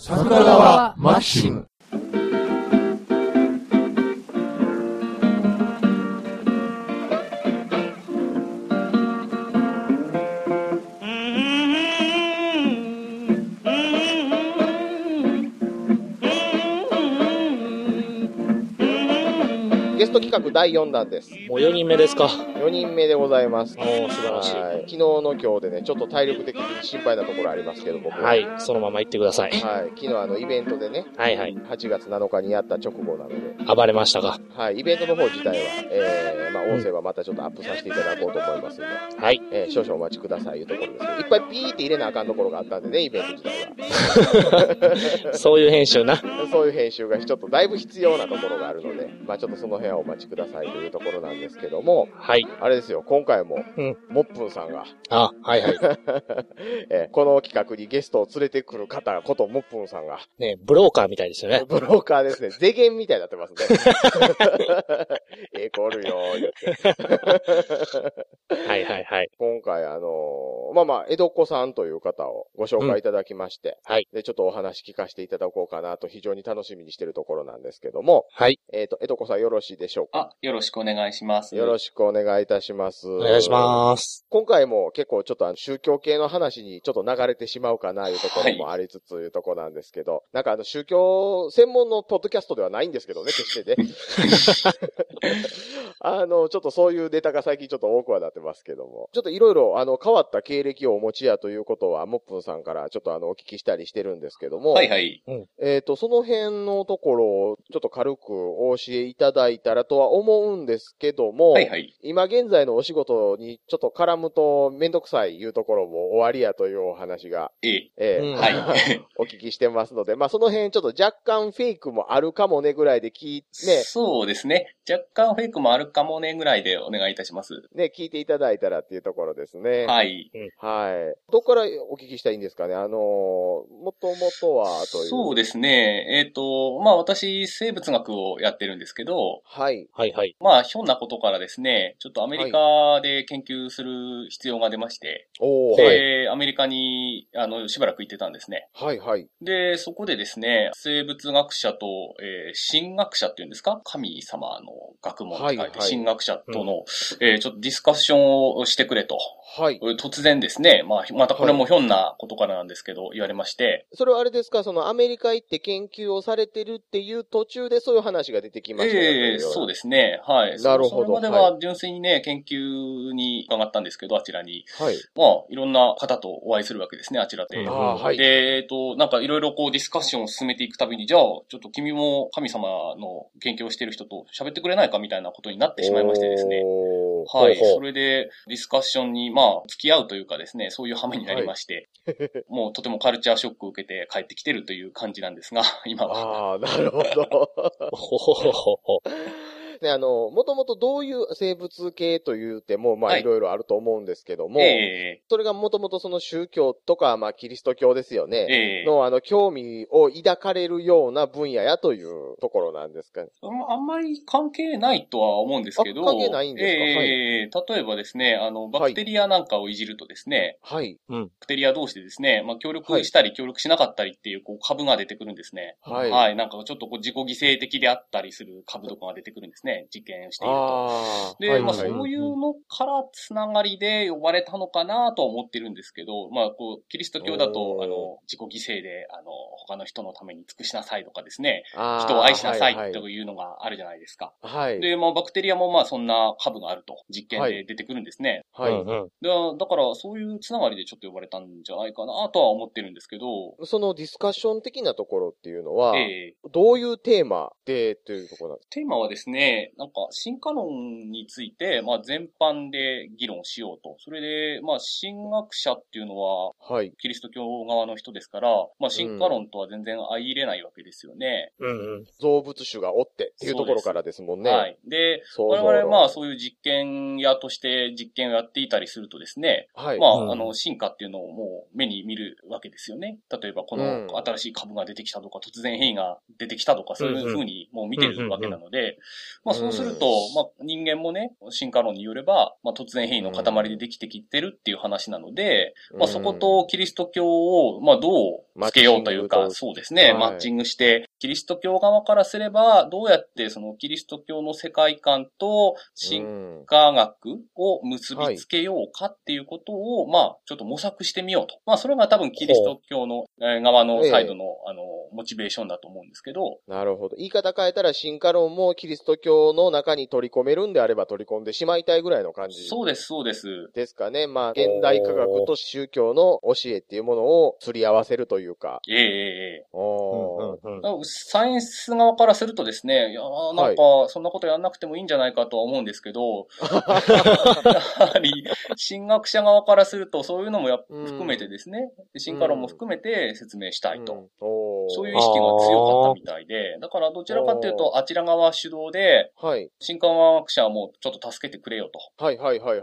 桜川マキシム。 ゲスト企画第4弾です。 もう4人目ですか。 4人目でございます。 おー、素晴らしい。 昨日の今日でね、ちょっと体力的に心配なところありますけど、僕は。 はい、そのまま行ってください。 はい。昨日イベントでね、 はいはい。 8月7日にやった直後なので、 暴れましたか。 はい。イベントの方自体は、音声はまたちょっとアップさせていただこうと思いますので、 はい。 少々お待ちくださいいうところですけど、いっぱいピーって入れなあかんところがあったんでね、イベント自体は。 そういう編集な。 そういう編集がちょっとだいぶ必要なところがあるので、ちょっとその辺はお待ちくださいというところなんですけども、 はい。 あれですよ、今回も、 うんもっぷんさんが、 あ、はいはい。 この企画にゲストを連れてくる方こともっぷんさんが、 ね、ブローカーみたいですよね。 ブローカーですね。ゼゲンみたいになってますね。おるよー言って。 はいはいはい。 今回江戸っ子さんという方をご紹介いただきまして、 はい。 で、ちょっとお話聞かせていただこうかなと非常に楽しみにしているところなんですけども、 はい。 江戸っ子さんよろしいでしょうか？ よろしくお願いします。 よろしくお願いいたします。 お願いします。 今回も結構ちょっと宗教系の話にちょっと流れてしまうかないうところもありつついうところなんですけど、なんか宗教専門のポッドキャストではないんですけどね、決してね。ちょっとそういうネタが最近ちょっと多くはなってますけども、ちょっといろいろ変わった経歴をお持ちやということは、もっぷんさんからちょっとお聞きしたりしてるんですけども、 はいはい。 その辺のところをちょっと軽くお教えいただいたらとは思うんですけども、 はいはい。 今現在のお仕事にちょっと絡むとめんどくさいいうところも終わりやというお話が、 はい。 お聞きしてますので、その辺ちょっと若干フェイクもあるかもねぐらいでね。 そうですね。若干フェイクもあるかもねぐらいでお願いいたします。 ね、聞いていただいたらっていうところですね。 はい。 はい。どこからお聞きしたらいいんですかね。もともとはという。 そうですね。私、生物学をやってるんですけど、 はい。 はいはい。 ひょんなことからですね、ちょっとアメリカで研究する必要が出まして、で、アメリカに、しばらく行ってたんですね。 はいはい。 で、そこでですね、生物学者と、神学者っていうんですか？神様の学問って書いて、神学者との、ちょっとディスカッションをしてくれと。 はい。 突然ですね、またこれもひょんなことからなんですけど、言われまして。 それはあれですか、アメリカ行って研究をされてるっていう途中でそういう話が出てきましたよそうですね。はい。 なるほど。 それまでは純粋にね、研究に伺ったんですけど、あちらに。 はい。 いろんな方とお会いするわけですね、あちらで。 はい。 で、なんかいろいろディスカッションを進めていくたびに、じゃあ、ちょっと君も神様の研究をしてる人と喋ってくれないかみたいなことになってしまいましてですね。はい。それで、ディスカッションに、付き合うというかですね、そういう羽目になりまして、もうとてもカルチャーショックを受けて帰ってきてるという感じなんですが、今は。 なるほど。ね、もともとどういう生物系というても、いろいろあると思うんですけども、それがもともとその宗教とか、キリスト教ですよね、の興味を抱かれるような分野やというところなんですかね。 あんまり関係ないとは思うんですけど、 関係ないんですか？例えばですね、バクテリアなんかをいじるとですね、 はい。 バクテリア同士でですね、協力したり協力しなかったりっていう、株が出てくるんですね。 はい。 はい。なんかちょっと自己犠牲的であったりする株とかが出てくるんですね。実験をしていると。で、そういうのからつながりで呼ばれたのかなとは思ってるんですけど、キリスト教だと、自己犠牲で、他の人のために尽くしなさいとかですね、人を愛しなさいというのがあるじゃないですか。 はい。 で、バクテリアもそんな株があると、実験で出てくるんですね。 はい。 だから、そういうつながりでちょっと呼ばれたんじゃないかなとは思ってるんですけど、 そのディスカッション的なところっていうのは、どういうテーマでというところなんですか？ テーマはですね、なんか、進化論について、全般で議論しようと。それで、神学者っていうのは、キリスト教側の人ですから、進化論とは全然相入れないわけですよね。 造物主がおってっていうところからですもんね。 はい。で、我々そういう実験屋として実験をやっていたりするとですね、進化っていうのをもう目に見るわけですよね。例えば、この新しい株が出てきたとか、突然変異が出てきたとか、そういう風にもう見てるわけなので、 まあそうすると、まあ人間もね、進化論によれば、まあ突然変異の塊でできてきてるっていう話なので、まあそことキリスト教を、まあどうつけようというか、そうですね、マッチングして、キリスト教側からすれば、どうやってそのキリスト教の世界観と進化学を結びつけようかっていうことを、まあちょっと模索してみようと。まあそれが多分キリスト教の側のサイドの、モチベーションだと思うんですけど。 なるほど。言い方変えたら進化論もキリスト教の中に取り込めるんであれば取り込んでしまいたいぐらいの感じ。 そうです、そうです。 ですかね。まあ、現代科学と宗教の教えっていうものを釣り合わせるというか。 サイエンス側からするとですね、いやなんか、そんなことやんなくてもいいんじゃないかとは思うんですけど、やはり、神学者側からすると、そういうのも含めてですね、進化論も含めて説明したいと。そういう意識が強かったみたいで、だからどちらかというと、あちら側主導で、進化学者もちょっと助けてくれよと。 我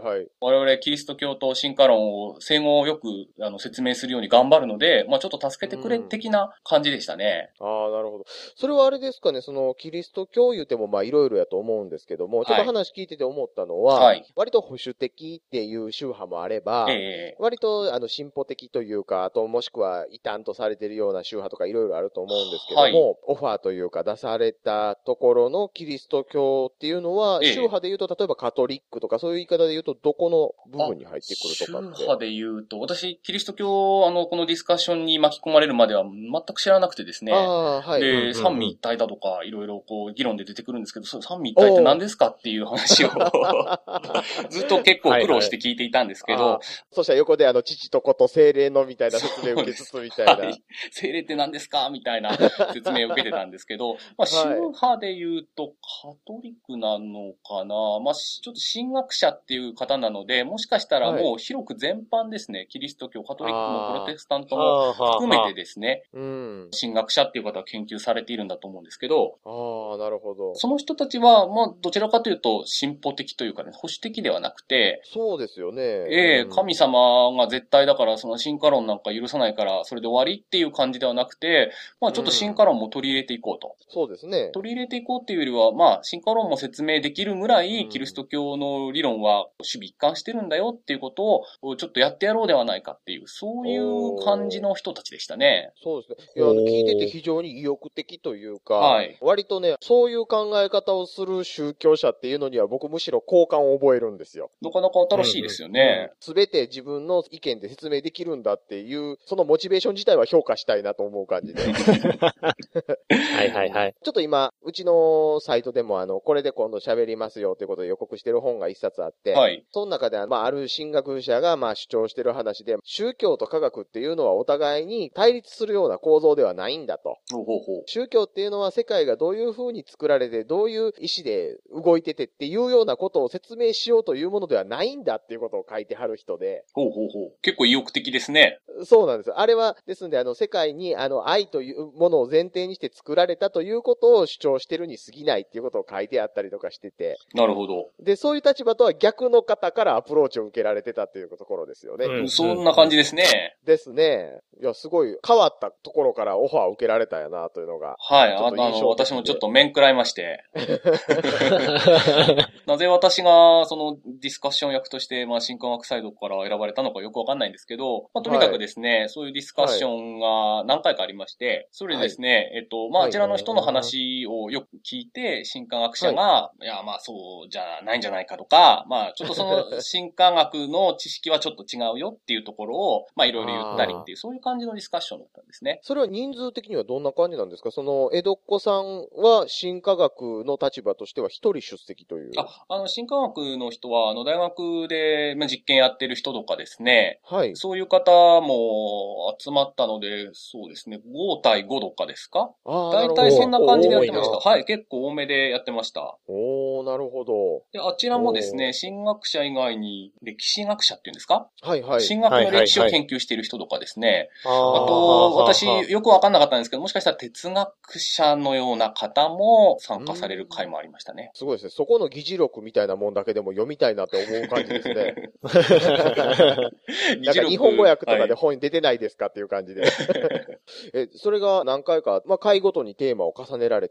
々キリスト教と進化論を戦後よく説明するように頑張るので、まあちょっと助けてくれ的な感じでしたね。 ああ、なるほど。それはあれですかね、そのキリスト教言うてもまあいろいろやと思うんですけども、ちょっと話聞いてて思ったのは、割と保守的っていう宗派もあれば、割と進歩的というか、あともしくは異端とされているような宗派とかいろいろあると思うんですけども、オファーというか出されたところのキリスト教っていうのは、宗派で言うと例えばカトリックとかそういう言い方で言うとどこの部分に入ってくるとかって。 宗派で言うと、私キリスト教このディスカッションに巻き込まれるまでは全く知らなくてですね。で、三位一体だとかいろいろこう議論で出てくるんですけど、三位一体って何ですかっていう話をずっと結構苦労して聞いていたんですけど、 そしたら横で父と子と精霊のみたいな説明を受けつつみたいな。 精霊って何ですかみたいな説明を受けてたんですけど、まあ宗派で言うとカトリックなのかな、まあちょっと神学者っていう方なので、もしかしたらもう広く全般ですね、キリスト教、カトリックもプロテスタントも含めてですね、神学者っていう方は研究されているんだと思うんですけど、 なるほど。 その人たちは、まあどちらかというと進歩的というかね、保守的ではなくて、 そうですよね。 神様が絶対だからその進化論なんか許さないからそれで終わりっていう感じではなくて、まあちょっと進化論も取り入れていこうと。 そうですね。 取り入れていこうっていうよりは、まあ進化論も説明できるぐらい、キリスト教の理論は守備一貫してるんだよっていうことをちょっとやってやろうではないかっていう、そういう感じの人たちでしたね。 そうですね。いや、聞いてて非常に意欲的というか、割とね、そういう考え方をする宗教者っていうのには僕むしろ好感を覚えるんですよ。 なかなか新しいですよね。 すべて自分の意見で説明できるんだっていう、そのモチベーション自体は評価したいなと思う感じで。ちょっと今、うちのサイトでもこれで今度喋りますよということで予告してる本が一冊あって、その中である神学者が主張してる話で、宗教と科学っていうのはお互いに対立するような構造ではないんだと。宗教っていうのは世界がどういう風に作られて、どういう意思で動いててっていうようなことを説明しようというものではないんだっていうことを書いてはる人で。 結構意欲的ですね。 そうなんです。あれは、ですんで世界に愛というものを前提にして作られたということを主張してるに過ぎないっていうことを書いてあったりとかしてて。 なるほど。 で、そういう立場とは逆の方からアプローチを受けられてたっていうところですよね。 そんな感じですね。 ですね。いや、すごい変わったところからオファーを受けられたやなというのが。 私もちょっと面食らいまして。なぜ私がそのディスカッション役として、新科学サイドから選ばれたのかよくわかんないんですけど、とにかくですね、そういうディスカッションが何回かありまして、それでですね、あちらの人の話をよく聞いて、新科学者が、いや、そうじゃないんじゃないかとか、ちょっとその新科学の知識はちょっと違うよっていうところを、いろいろ言ったりっていう、そういう感じのディスカッションだったんですね。 それは人数的にはどんな感じなんですか？その、江戸っ子さんは新科学の立場としては一人出席という。 新科学の人は、大学で実験やってる人とかですね。そういう方も集まったので、そうですね、5対5とかですか？だいたいそんな感じでやってました。結構多めでやってました。 なるほど。 で、あちらもですね、神学者以外に歴史学者っていうんですか？神学の歴史を研究している人とかですね。あと、私、よくわかんなかったんですけど、もしかしたら哲学者のような方も参加される会もありましたね。 すごいですね。そこの議事録みたいなもんだけでも読みたいなって思う感じですね。なんか日本語訳とかで本に出てないですかっていう感じで。それが何回か、回ごとにテーマを重ねられてとい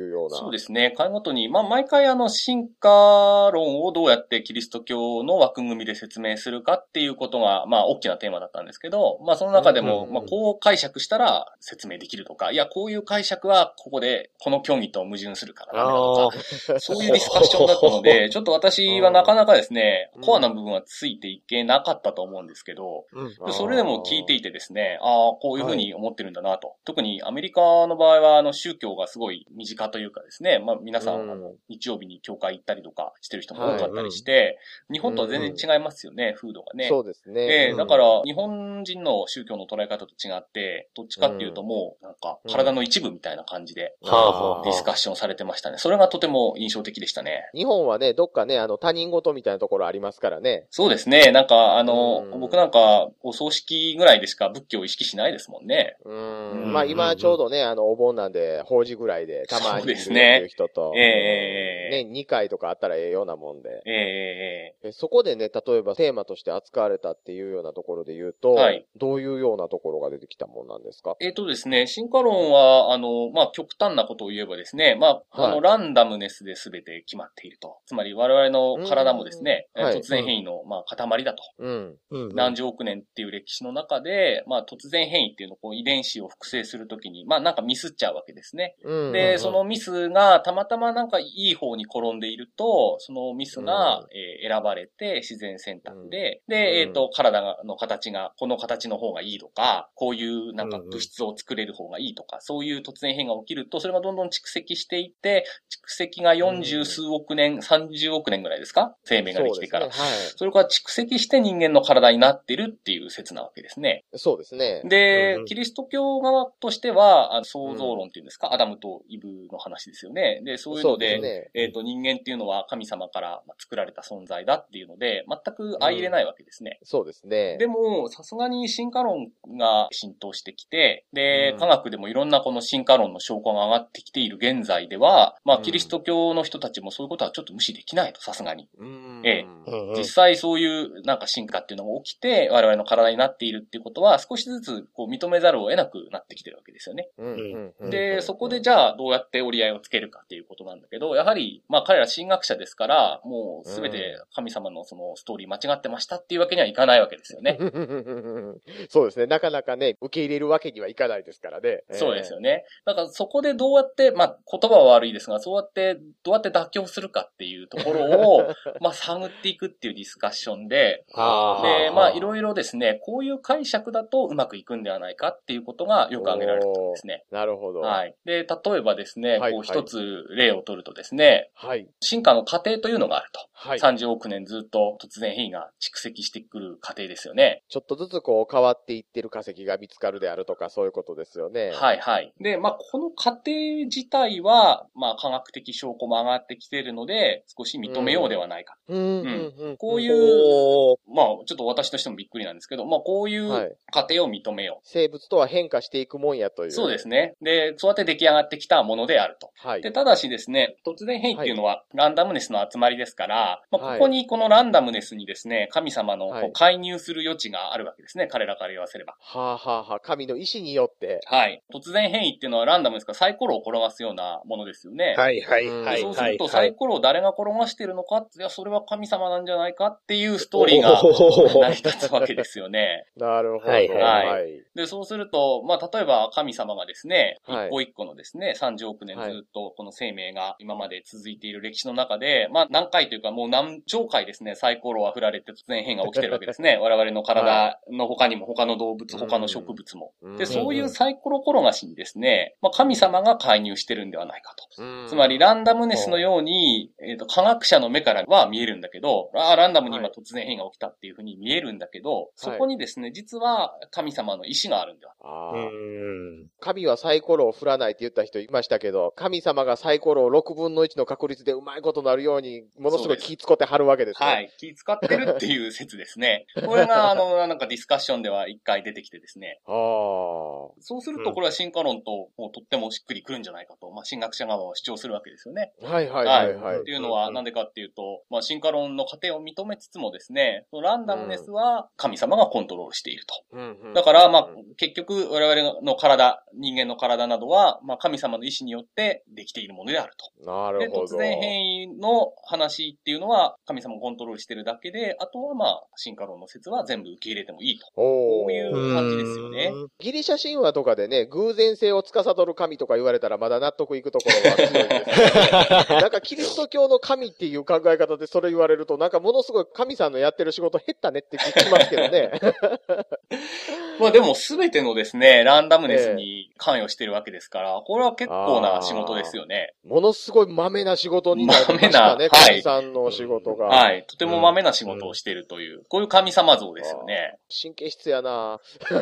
いうような。 そうですね。回ごとに、毎回進化論をどうやってキリスト教の枠組みで説明するかっていうことが、大きなテーマだったんですけど、その中でも、こう解釈したら説明できるとか、いや、こういう解釈はここで、この教義と矛盾するからダメだとか、そういうディスカッションだったので、ちょっと私はなかなかですね、コアな部分はついていけなかったと思うんですけど、それでも聞いていてですね、こういうふうに思ってるんだなと。特にアメリカの場合は、宗教がすごい身近というかですね、皆さん、日曜日に教会行ったりとかしてる人も多かったりして、日本とは全然違いますよね、風土がね。 そうですね。 だから、日本人の宗教の捉え方と違って、どっちかっていうともう、なんか、体の一部みたいな感じで、ディスカッションされてましたね。それがとても印象的でしたね。 日本はね、どっかね、他人事みたいなところありますからね。 そうですね。なんか、僕なんか、お葬式ぐらいでしか仏教を意識しないですもんね。 今ちょうどね、お盆なんで、法事ぐらいで、たまにいるっていう人と、ね、2回とかあったらええようなもんで。そこでね、例えばテーマとして扱われたっていうようなところで言うと、どういうようなところが出てきたもんなんですか？ ですね、進化論は、極端なことを言えばですね、ランダムネスで全て決まっていると。つまり我々の体もですね、突然変異の、塊だと。何十億年っていう歴史の中で、突然変異っていうのを遺伝子を複製するときに、なんかミスっちゃうわけですね。で、そのミスがたまたまなんかいい方に転んでいると、そのミスが、選ばれて自然選択で、体の形がこの形の方がいいとか、こういうなんか物質を作れる方がいいとか、そういう突然変異が起きると、それがどんどん蓄積していって、蓄積が40数億年、30億年ぐらいですか？生命ができてから。それから蓄積して人間の体になってるっていう説なわけですね。 そうですね。 で、キリスト教側としては、創造論っていうんですか、アダムとイブの話ですよね。で、そういうので、人間っていうのは神様から作られた存在だっていうので、全く相入れないわけですね。 そうですね。 でも、さすがに進化論が浸透してきて、で、科学でもいろんなこの進化論の証拠が上がってきている現在では、キリスト教の人たちもそういうことはちょっと無視できないと、さすがに。実際そういうなんか進化っていうのが起きて、我々の体になっているっていうことは少しずつこう認めざるを得なくなってきてるわけですよね。で、そこでじゃあどうやって折り合いをつけるかっていうことなんだけど、やはり、彼ら神学者ですから、もうすべて神様のそのストーリー間違ってましたっていうわけにはいかないわけですよね。 そうですね。なかなかね、受け入れるわけにはいかないですからね。 そうですよね。だからそこでどうやって、言葉は悪いですが、そうやって、どうやって妥協するかっていうところを、探っていくっていうディスカッションで、いろいろですね、こういう解釈だとうまくいくんではないかっていうことがよく挙げられてたんですね。 なるほど。 はい。で、例えばですね、こう一つ例を取るとですね、進化の過程というのがあると。30億年ずっと突然変異が蓄積してくる過程ですよね。 ちょっとずつこう変わっていってる化石が見つかるであるとかそういうことですよね。 はいはい。で、この過程自体は、科学的証拠も上がってきているので、少し認めようではないか。こういう、ちょっと私としてもびっくりなんですけど、こういう過程を認めよう。 生物とは変化していくもんやという。 そうですね。で、そうやって出来上がってきたものであると。で、ただしですね、突然変異っていうのはランダムネスの集まりですから、ここにこのランダムネスにですね、神様のこう介入する余地があるわけですね。彼らから言わせれば。 神の意志によって。 突然変異っていうのはランダムですからサイコロを転がすようなものですよね。そうするとサイコロを誰が転がしてるのかって、いや、それは神様なんじゃないかっていうストーリーが成り立つわけですよね。 なるほど。 で、そうすると、例えば神様がですね、一個一個のですね、30億年ずっとこの生命が今まで続いている歴史の中で、何回というかもう何兆回ですね、サイコロは振られて突然変が起きてるわけですね。我々の体の他にも他の動物、他の植物も。で、そういうサイコロ転がしにですね、神様が介入してるんではないかと。つまりランダムネスのように、科学者の目からは見えるんだけど、ランダムに今突然変が起きたっていうふうに見えるんだけど、そこにですね、実は神様の意志があるんだ。 神はサイコロを振らないって言った人いましたけど、神様がサイコロを6分の1の確率でうまいことなるように、ものすごい気使って貼るわけですね。 気使ってるっていう説ですね。これが、なんかディスカッションでは一回出てきてですね。そうすると、これは進化論と、もうとってもしっくりくるんじゃないかと、神学者側は主張するわけですよね。っていうのは、なんでかっていうと、進化論の過程を認めつつもですね、ランダムネスは神様がコントロールしていると。だから、結局、我々の体、人間の体などは、神様の意志によっってできているものであると。 なるほど。 で、突然変異の話っていうのは神様をコントロールしてるだけで、あとはまあ、進化論の説は全部受け入れてもいいと。こういう感じですよね。 ギリシャ神話とかでね、偶然性を司る神とか言われたらまだ納得いくところは強いんですけど、なんかキリスト教の神っていう考え方でそれ言われると、なんかものすごい神さんのやってる仕事減ったねって聞きますけどね。 まあでも全てのですね、ランダムネスに関与してるわけですから、これは結構な仕事ですよね。 ものすごい豆な仕事になりましたね、神さんの仕事が。 はい。とても豆な仕事をしているという、こういう神様像ですよね。 神経質やな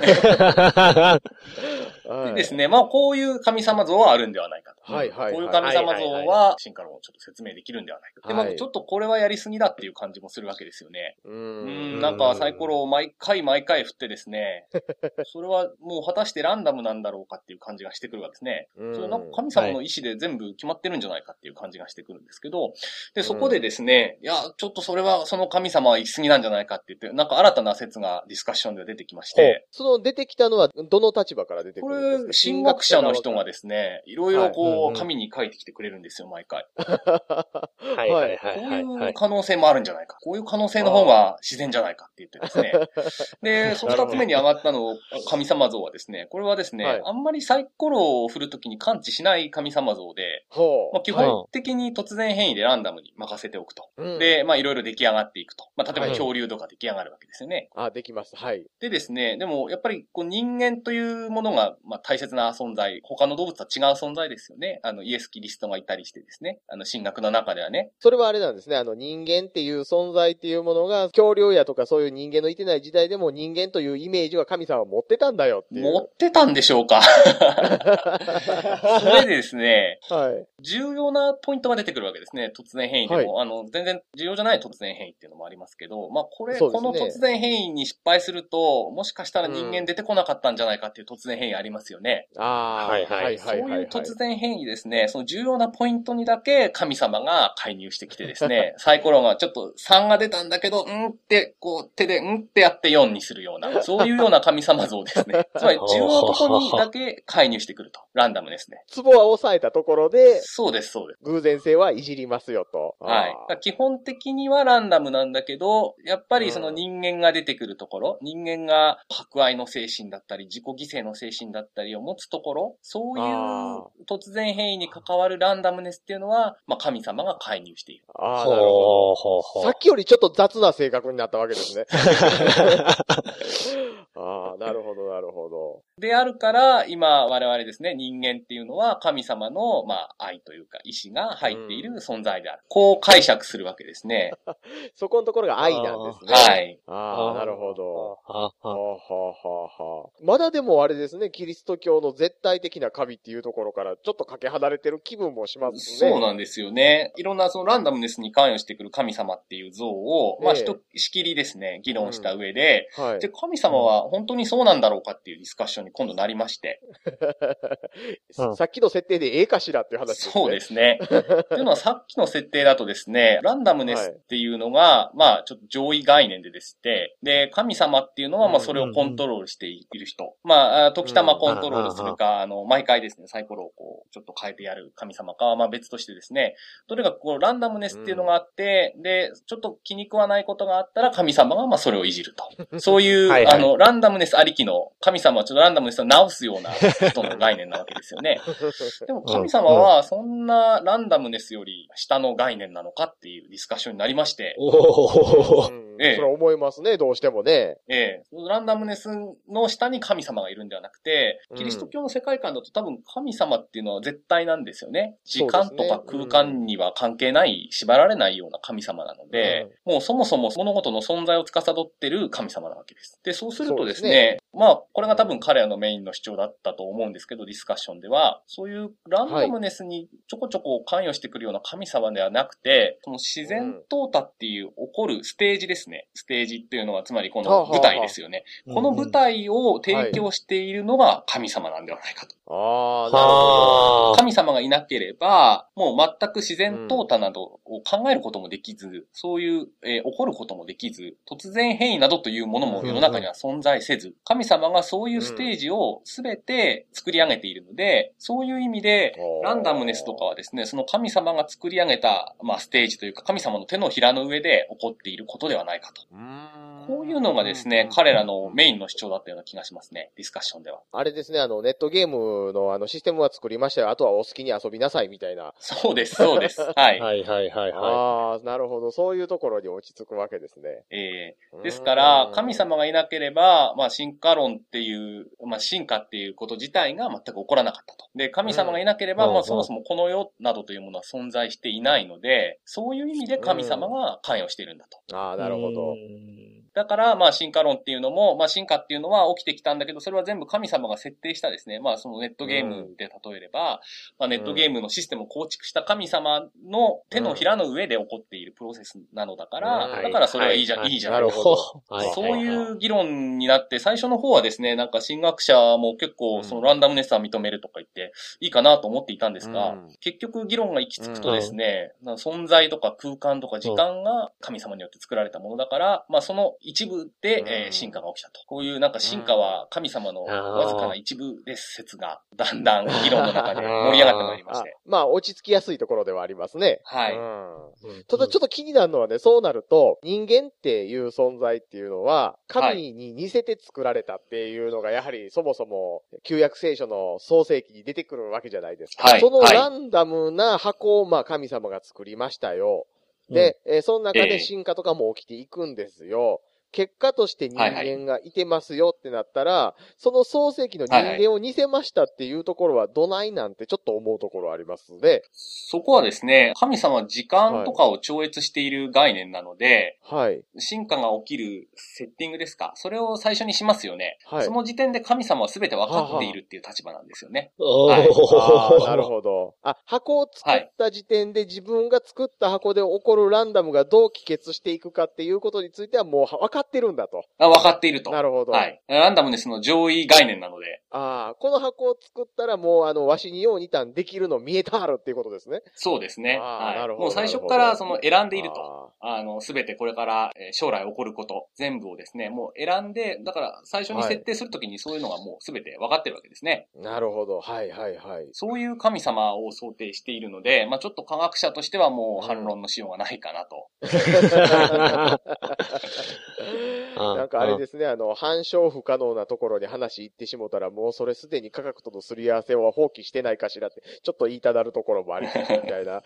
でですね、まあこういう神様像はあるんではないかと。 はいはいはい。 こういう神様像は進化論をちょっと説明できるんではないか。で、まあちょっとこれはやりすぎだっていう感じもするわけですよね。なんかサイコロを毎回振ってですね、それはもう果たしてランダムなんだろうかっていう感じがしてくるわけですね。それなんか神様の意志で全部決まってるんじゃないかっていう感じがしてくるんですけど、で、そこでですね、いや、ちょっとそれはその神様は行き過ぎなんじゃないかって言って、なんか新たな説がディスカッションで出てきまして、 その出てきたのはどの立場から出てくるんですか？ これ、神学者の人がですね、いろいろこう、神に書いてきてくれるんですよ、毎回。 はいはいはい。 こういう可能性もあるんじゃないか。こういう可能性の方が自然じゃないかって言ってですね。で、その二つ目に上がったの、神様像はですね、これはですね、あんまりサイコロを振るときに感知しない神様像で、まあ、基本的に突然変異でランダムに任せておくと。で、まあいろいろ出来上がっていくと。まあ例えば恐竜とか出来上がるわけですよね。 できます。はい。 でですね、でもやっぱりこう人間というものが、まあ、大切な存在、他の動物とは違う存在ですよね。イエス・キリストがいたりしてですね、神学の中ではね。 それはあれなんですね。人間っていう存在っていうものが、恐竜やとかそういう人間のいてない時代でも人間というイメージは神様は持ってたんだよっていう。 持ってたんでしょうかそれでですね、重要なポイントが出てくるわけですね。突然変異でも、全然重要じゃない突然変異っていうのもありますけど、まあこの突然変異に失敗すると、もしかしたら人間出てこなかったんじゃないかっていう突然変異ありますよね。 はいはい。 そういう突然変異ですね、その重要なポイントにだけ神様が介入してきてですね、サイコロがちょっと3が出たんだけど、ってこう手でってやって4にするような、そういうような神様像ですね。つまり重要なところにだけ介入してくると。ランダムですね。 ツボは抑えたところで、 そうです、そうです。 偶然性はいじりますよと。 はい。基本的にはランダムなんだけど、やっぱりその人間が出てくるところ、人間が博愛の精神だったり、自己犠牲の精神だったりを持つところ、そういう突然変異に関わるランダムネスっていうのは、まあ神様が介入している。 なるほど。さっきよりちょっと雑な性格になったわけですね。なるほど、なるほど。 であるから、今我々ですね、人間っていうのは神様の、まあ愛というか意志が入っている存在である。こう解釈するわけですね。 そこのところが愛なんですね。 はい。 なるほど。まだでもあれですね、キリスト教の絶対的な神っていうところからちょっとかけ離れてる気分もしますね。 そうなんですよね。いろんなそのランダムネスに関与してくる神様っていう像を、まあひとしきりですね、議論した上で、で、神様は本当にそうなんだろうかっていうディスカッションに今度なりまして。 さっきの設定でええかしらっていう話ですね。 そうですね。というのはさっきの設定だとですね、ランダムネスっていうのが、まあちょっと上位概念でですね、で、神様っていうのはまあそれをコントロールしている人。まあ、時たまコントロールするか、毎回ですね、サイコロをこう、ちょっと変えてやる神様かはまあ別としてですね、とにかくこう、ランダムネスっていうのがあって、で、ちょっと気に食わないことがあったら神様がまあそれをいじると。そういう、ランダムネスありきの、神様はちょっとランダムネスを直すような人の概念なわけですよね。でも神様はそんなランダムネスより下の概念なのかっていうディスカッションになりまして。 それは思いますね、どうしてもね。 ランダムネスの下に神様がいるんではなくて、キリスト教の世界観だと多分神様っていうのは絶対なんですよね。時間とか空間には関係ない、縛られないような神様なので、もうそもそも物事の存在を司っている神様なわけです。で、そうするとですね、まあ、これが多分彼らのメインの主張だったと思うんですけど、ディスカッションでは、そういうランダムネスにちょこちょこ関与してくるような神様ではなくて、その自然淘汰っていう起こるステージですね。ステージっていうのはつまりこの舞台ですよね。この舞台を提供しているのが神様なんではないかと。 なるほ神様がいなければ、もう全く自然淘汰などを考えることもできず、そういう、起こることもできず、突然変異などというものも世の中には存在せず、神様がそういうステージをすべて作り上げているので、そういう意味で、ランダムネスとかはですね、その神様が作り上げた、ステージというか神様の手のひらの上で起こっていることではないかと。こういうのがですね、彼らのメインの主張だったような気がしますね、ディスカッションでは。 あれですね、ネットゲームのシステムは作りましたよ。あとはお好きに遊びなさいみたいな。 そうです、そうです。はい。 はいはいはいはい。 ああ、なるほど。そういうところに落ち着くわけですね。 ですから、神様がいなければ、進化論っていう、進化っていうこと自体が全く起こらなかったと。で、神様がいなければ、そもそもこの世などというものは存在していないので、そういう意味で神様が関与しているんだと。 ああ、なるほど。 だから、進化論っていうのも、進化っていうのは起きてきたんだけど、それは全部神様が設定したですね、そのネットゲームで例えれば、ネットゲームのシステムを構築した神様の手のひらの上で起こっているプロセスなのだから、だからそれはいいじゃないか。 なるほど。 そういう議論になって、最初の方はですね、なんか神学者も結構そのランダムネスは認めるとか言って、いいかなと思っていたんですが、結局議論が行き着くとですね、存在とか空間とか時間が神様によって作られたものだから、その一部で、進化が起きたと。こういうなんか進化は神様のわずかな一部です説が、だんだん議論の中で盛り上がってまいりまして。 落ち着きやすいところではありますね。 はい。 ただちょっと気になるのはね、そうなると、人間っていう存在っていうのは、神に似せて作られたっていうのが、やはりそもそも、旧約聖書の創世記に出てくるわけじゃないですか。はい。そのランダムな箱を、神様が作りましたよ。で、その中で進化とかも起きていくんですよ。結果として人間がいてますよってなったら、その創世記の人間を似せましたっていうところはどないなんてちょっと思うところありますので。 そこはですね、神様は時間とかを超越している概念なので、進化が起きるセッティングですか、それを最初にしますよね。その時点で神様は全て分かっているっていう立場なんですよね。 なるほど。箱を作った時点で自分が作った箱で起こるランダムがどう帰結していくかっていうことについてはもう分かってるんだと。 分かっていると。 なるほど。 はい。ランダムネスの上位概念なので。 この箱を作ったらもうわしによう似たんできるの見えたるっていうことですね。 そうですね。なるほど。もう最初から選んでいると。すべてこれから将来起こること全部をですね、もう選んで、だから最初に設定するときにそういうのがもうすべて分かってるわけですね。 なるほど。はいはいはい。 そういう神様を想定しているので、ちょっと科学者としてはもう反論のしようがないかなと。 なんかあれですね、反証不可能なところに話行ってしもたら、もうそれすでに科学とのすり合わせを放棄してないかしらって、ちょっと言いただるところもありつつみたいな。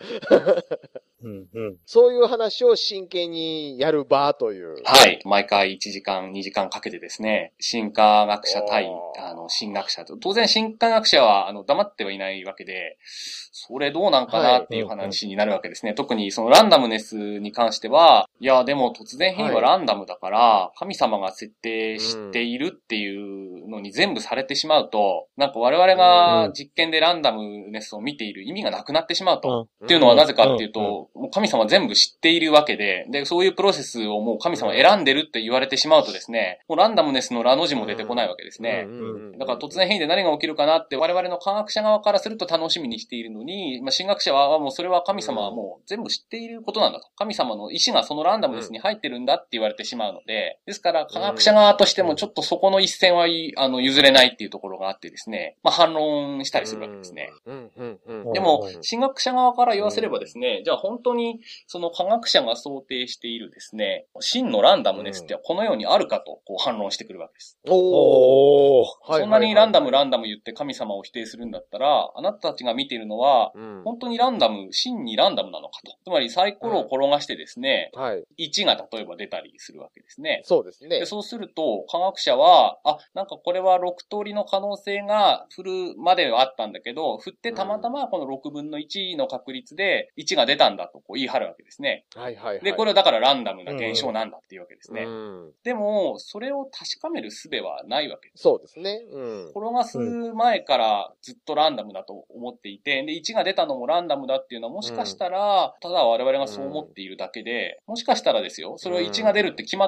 そういう話を真剣にやる場という。 はい。毎回1時間、2時間かけてですね、進化学者対、神学者と。当然進化学者は、黙ってはいないわけで、それどうなんかなっていう話になるわけですね。特にそのランダムネスに関しては、いや、でも突然変異はランダムだから、神様が設定しているっていうのに全部されてしまうと、なんか我々が実験でランダムネスを見ている意味がなくなってしまうと。っていうのはなぜかっていうと、もう神様全部知っているわけで、そういうプロセスをもう神様選んでるって言われてしまうとですね、もうランダムネスのラの字も出てこないわけですね。だから突然変異で何が起きるかなって我々の科学者側からすると楽しみにしているのに、神学者はもうそれは神様はもう全部知っていることなんだと。神様の意志がそのランダムネスに入ってるんだって言われてしまうので、ですから科学者側としてもちょっとそこの一線は譲れないっていうところがあってですね、反論したりするわけですね。でも、神学者側から言わせればですね、じゃあ本当にその科学者が想定しているですね、真のランダムネスってこの世にあるかとこう反論してくるわけです。そんなにランダム言って神様を否定するんだったら、あなたたちが見ているのは、本当に真にランダムなのかと。つまりサイコロを転がしてですね、1が例えば出たりするわけですね。 そうですね。 でそうすると、科学者は、なんかこれは6通りの可能性が振るまではあったんだけど、振ってたまたまこの6分の1の確率で1が出たんだとこう言い張るわけですね。で、これはだからランダムな現象なんだっていうわけですね。でも、それを確かめる術はないわけです。 そうですね。 転がす前からずっとランダムだと思っていて、で、1が出たのもランダムだっていうのはもしかしたら、ただ我々がそう思っているだけで、もしかしたらですよ、それは1が出るって決ま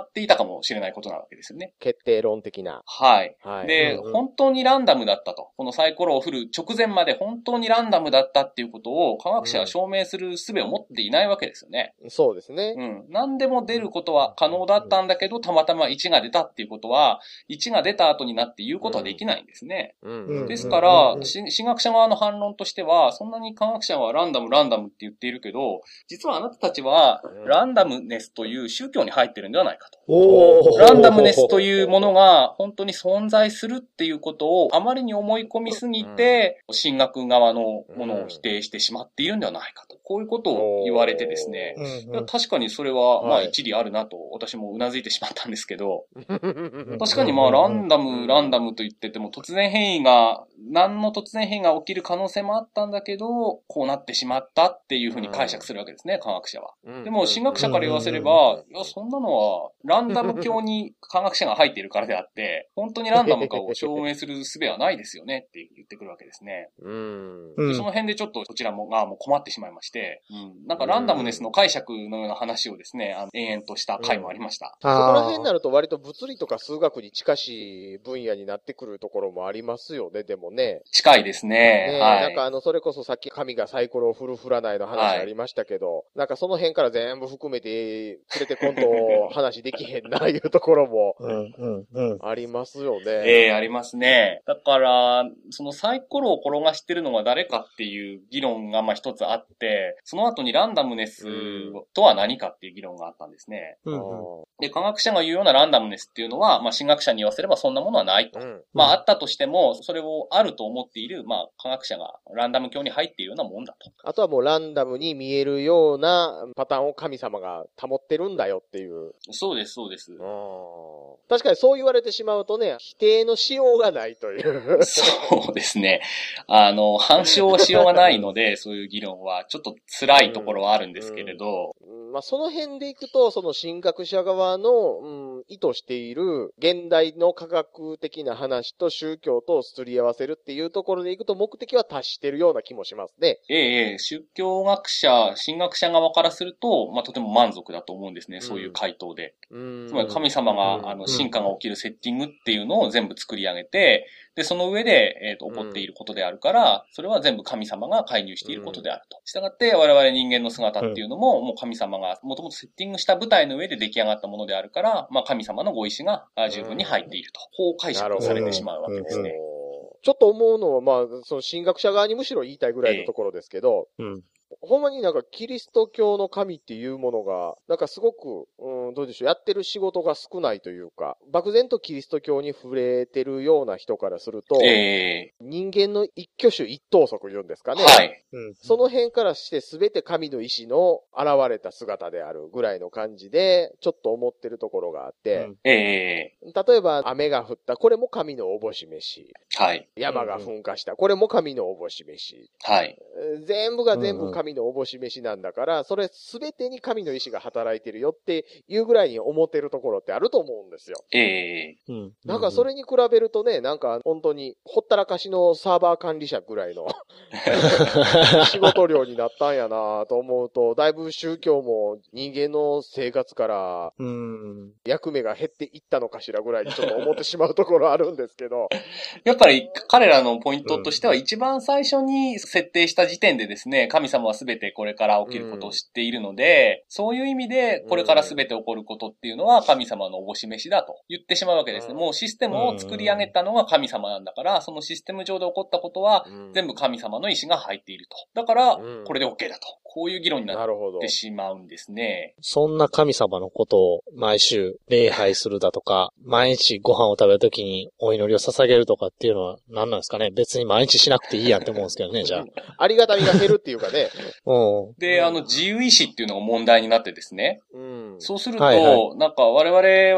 っていたかもしれないことなわけですよね。 決定論的な。 はい。で、本当にランダムだったと。このサイコロを振る直前まで本当にランダムだったっていうことを科学者は証明する術を持っていないわけですよね。 そうですね。 何でも出ることは可能だったんだけど、たまたま1が出たっていうことは、1が出た後になって言うことはできないんですね。ですから、神学者側の反論としては、そんなに科学者はランダムって言っているけど、実はあなたたちは、ランダムネスという宗教に入ってるんではないかと。ランダムネスというものが本当に存在するっていうことをあまりに思い込みすぎて、神学側のものを否定してしまっているんではないかと。こういうことを言われてですね、確かにそれは、まあ一理あるなと、私も頷いてしまったんですけど、確かにまあランダムと言ってても何の突然変異が起きる可能性もあったんだけど、こうなってしまったっていうふうに解釈するわけですね、科学者は。でも神学者から言わせれば、いや、そんなのはランダム教に科学者が入っているからであって、本当にランダムかを証明する術はないですよねって言ってくるわけですね。でその辺でちょっとそちらももう困ってしまいまして、なんかランダムネスの解釈のような話をですね、延々とした回もありました。 そこら辺になると割と物理とか数学に近しい分野になってくるところもありますよね、でもね。 近いですね。はい。 なんかそれこそさっき神がサイコロを振る振らないの話ありましたけど、なんかその辺から全部含めて、連れてこんと話できへんな、いうところも、ありますよね。 ありますね。だから、そのサイコロを転がしてるのが誰かっていう議論が一つあって、その後にランダムネスとは何かっていう議論があったんですね。で、科学者が言うようなランダムネスっていうのは、神学者に言わせればそんなものはないと。あったとしても、それをあると思っている、科学者がランダム教に入っているようなもんだと。 あとはもうランダムに見えるようなパターンを神様が保ってるんだよっていう。 そうです、そうです。 確かにそう言われてしまうとね、否定のしようがないという。 そうですね。反証しようがないので、そういう議論はちょっと辛いところはあるんですけれど。 その辺でいくと、その神学者側の、意図している現代の科学的な話と宗教とすり合わせるっていうところでいくと目的は達してるような気もしますね。 宗教学者、神学者側からすると、とても満足だと思うんですね、そういう回答で。つまり神様が、進化が起きるセッティングっていうのを全部作り上げて、で、その上で、起こっていることであるから、それは全部神様が介入していることであると。したがって、我々人間の姿っていうのも、もう神様がもともとセッティングした舞台の上で出来上がったものであるから、神様のご意志が十分に入っていると。こう解釈されてしまうわけですね。 ちょっと思うのは、その神学者側にむしろ言いたいぐらいのところですけど、ほんまになんかキリスト教の神っていうものが、なんかすごく、どうでしょう、やってる仕事が少ないというか、漠然とキリスト教に触れてるような人からすると、人間の一挙手一投足言うんですかね。 はい。 その辺からして全て神の意志の現れた姿であるぐらいの感じで、ちょっと思ってるところがあって、例えば雨が降った、これも神のおぼし飯。 はい。 山が噴火した、これも神のおぼし飯。 はい。 全部が全部神のおぼし飯なんだから、それ全てに神の意志が働いてるよっていうぐらいに思ってるところってあると思うんですよ。なんかそれに比べるとね、なんか本当にほったらかしのサーバー管理者ぐらいの仕事量になったんやなと思うと、だいぶ宗教も人間の生活から役目が減っていったのかしらぐらいにちょっと思ってしまうところあるんですけど。 やっぱり彼らのポイントとしては一番最初に設定した時点でですね、神様は全てこれから起きることを知っているので、そういう意味でこれから全て起こることっていうのは神様のおぼし飯だと言ってしまうわけですね。もうシステムを作り上げたのが神様なんだから、そのシステム上で起こったことは全部神様の意志が入っていると。だから、これで OK だと。こういう議論になってしまうんですね。 そんな神様のことを毎週礼拝するだとか、毎日ご飯を食べるときにお祈りを捧げるとかっていうのは何なんですかね。別に毎日しなくていいやんって思うんですけどね、じゃあ。 ありがたみが減るっていうかね。 で、自由意志っていうのが問題になってですね。そうすると、なんか我々は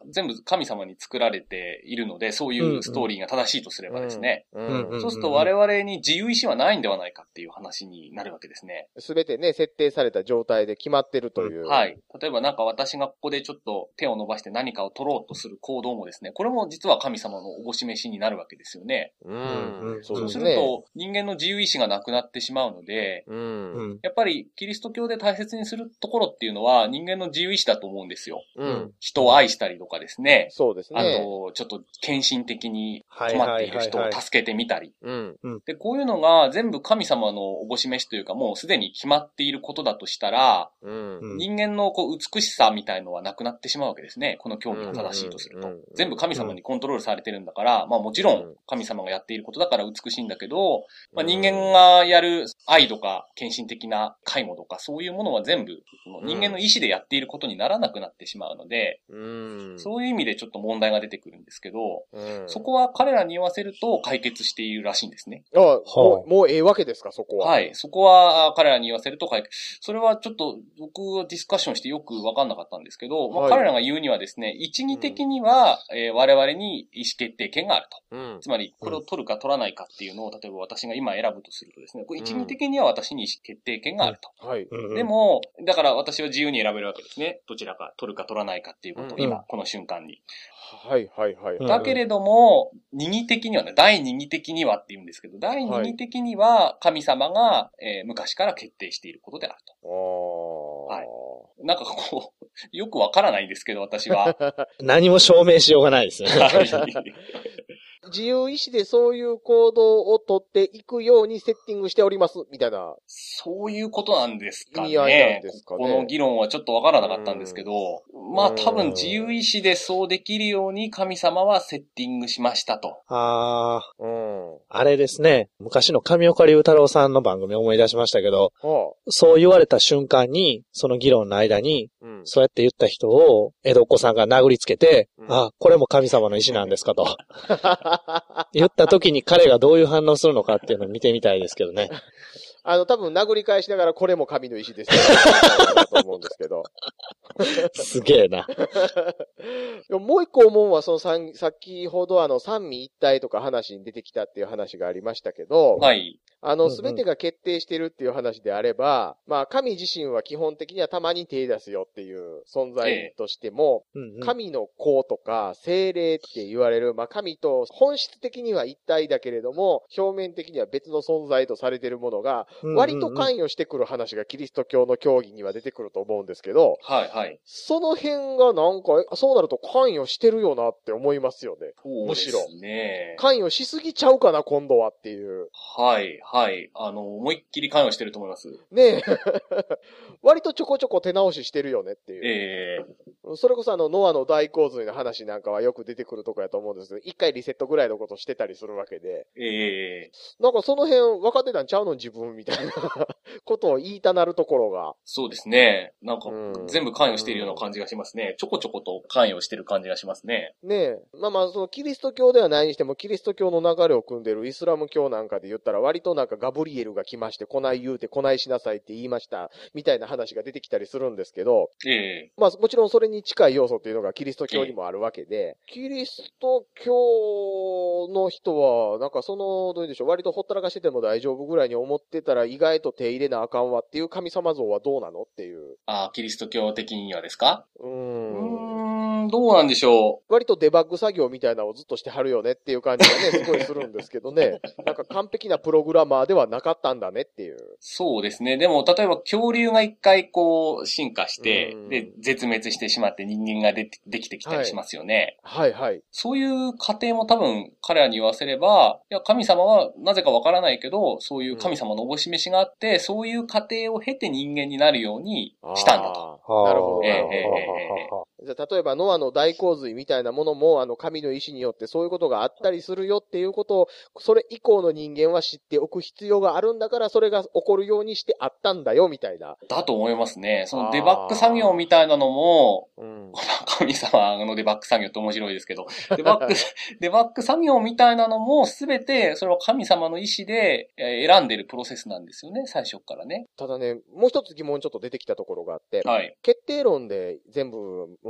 全部神様に作られているので、そういうストーリーが正しいとすればですね。そうすると我々に自由意志はないんではないかっていう話になるわけですね。 すべてね、設定された状態で決まってるという。 はい。例えばなんか私がここでちょっと手を伸ばして何かを取ろうとする行動もですね、これも実は神様のおぼし召しになるわけですよね。そうすると人間の自由意志がなくなってしまうので、やっぱりキリスト教で大切にするところっていうのは人間の自由意志だと思うんですよ。人を愛したりとかですね。 そうですね。 あと、ちょっと献身的に困っている人を助けてみたり。で、こういうのが全部神様のおぼし召しというかもうすでに決まっていることだとしたら、人間のこう美しさみたいのはなくなってしまうわけですね。この教義が正しいとすると。全部神様にコントロールされてるんだから、まあもちろん神様がやっていることだから美しいんだけど、まあ人間がやる愛とか献身的な介護とかそういうものは全部人間の意志でやっていることにならなくなってしまうので、そういう意味でちょっと問題が出てくるんですけど、そこは彼らに言わせると解決しているらしいんですね。 もうええわけですか、そこは。 はい。そこは彼らに言わせると解決。それはちょっと僕はディスカッションしてよくわかんなかったんですけど、まあ、彼らが言うにはですね、一義的には、我々に意思決定権があると。つまり、これを取るか取らないかっていうのを、例えば私が今選ぶとするとですね、一義的には私に意思決定権があると。でも、だから私は自由に選べるわけですね。どちらか取るか取らないかっていうことを今、この瞬間に。だけれども、二義的にはね、第二義的にはって言うんですけど、第二義的には神様が、昔から決定していることであると。はい。なんかこう、よくわからないんですけど、私は。 何も証明しようがないですね。 自由意志でそういう行動をとっていくようにセッティングしております、みたいな。 そういうことなんですかね。 意味合いなんですかね。 この議論はちょっとわからなかったんですけど、まあ多分自由意志でそうできるように神様はセッティングしましたと。 あれですね。昔の上岡龍太郎さんの番組を思い出しましたけど、そう言われた瞬間に、その議論の間に、そうやって言った人を江戸っ子さんが殴りつけて、これも神様の意志なんですかと。言った時に彼がどういう反応するのかっていうのを見てみたいですけどね。 多分殴り返しながらこれも神の意志ですよと思うんですけど。 すげえな。 もう一個思うのは、先ほど三位一体とか話に出てきたっていう話がありましたけど、 はい。 すべてが決定してるっていう話であれば、まあ、神自身は基本的にはたまに手出すよっていう存在としても、神の子とか精霊って言われる、まあ、神と本質的には一体だけれども、表面的には別の存在とされているものが、割と関与してくる話がキリスト教の教義には出てくると思うんですけど、 はいはい。 その辺がなんか、そうなると関与してるよなって思いますよね。 むしろ。ね。 関与しすぎちゃうかな、今度はっていう。 はい、はい。思いっきり関与してると思います。 ねえ。割とちょこちょこ手直ししてるよねっていう。それこそノアの大洪水の話なんかはよく出てくるとこやと思うんですけど、一回リセットぐらいのことしてたりするわけで。なんかその辺分かってたんちゃうの自分みたいなことを言いたなるところが。 そうですね。なんか全部関与しているような感じがしますね。ちょこちょこと関与してる感じがしますね。 ねえ。まあまあ、そのキリスト教ではないにしても、キリスト教の流れを組んでるイスラム教なんかで言ったら、割となんかガブリエルが来まして、こない言うて、こないしなさいって言いました、みたいな話が出てきたりするんですけど、まあもちろんそれに近い要素っていうのがキリスト教にもあるわけで、キリスト教の人は、なんかどうでしょう、割とほったらかしてても大丈夫ぐらいに思ってたら、意外と手入れなあかんわっていう神様像はどうなのっていう。 キリスト教的にはですか？どうなんでしょう。割とデバッグ作業みたいなのをずっとしてはるよねっていう感じがね、すごいするんですけどね。なんか完璧なプログラマーではなかったんだねっていう。 そうですね。でも、例えば恐竜が一回こう進化して、で、絶滅してしまって人間ができてきたりしますよね。 はいはい。 そういう過程も多分彼らに言わせれば、いや、神様はなぜかわからないけど、そういう神様のおぼし召しがあって、そういう過程を経て人間になるようにしたんだと。 なるほど。じゃあ例えばノアの大洪水みたいなものも神の意志によってそういうことがあったりするよっていうことをそれ以降の人間は知っておく必要があるんだからそれが起こるようにしてあったんだよみたいな。 だと思いますね。そのデバッグ作業みたいなのも、神様のデバッグ作業って面白いですけど、デバッグ作業みたいなのもすべてそれは神様の意志で選んでるプロセスなんですよね、最初からね。 ただね、もう一つ疑問ちょっと出てきたところがあって、 はい、 決定論で全部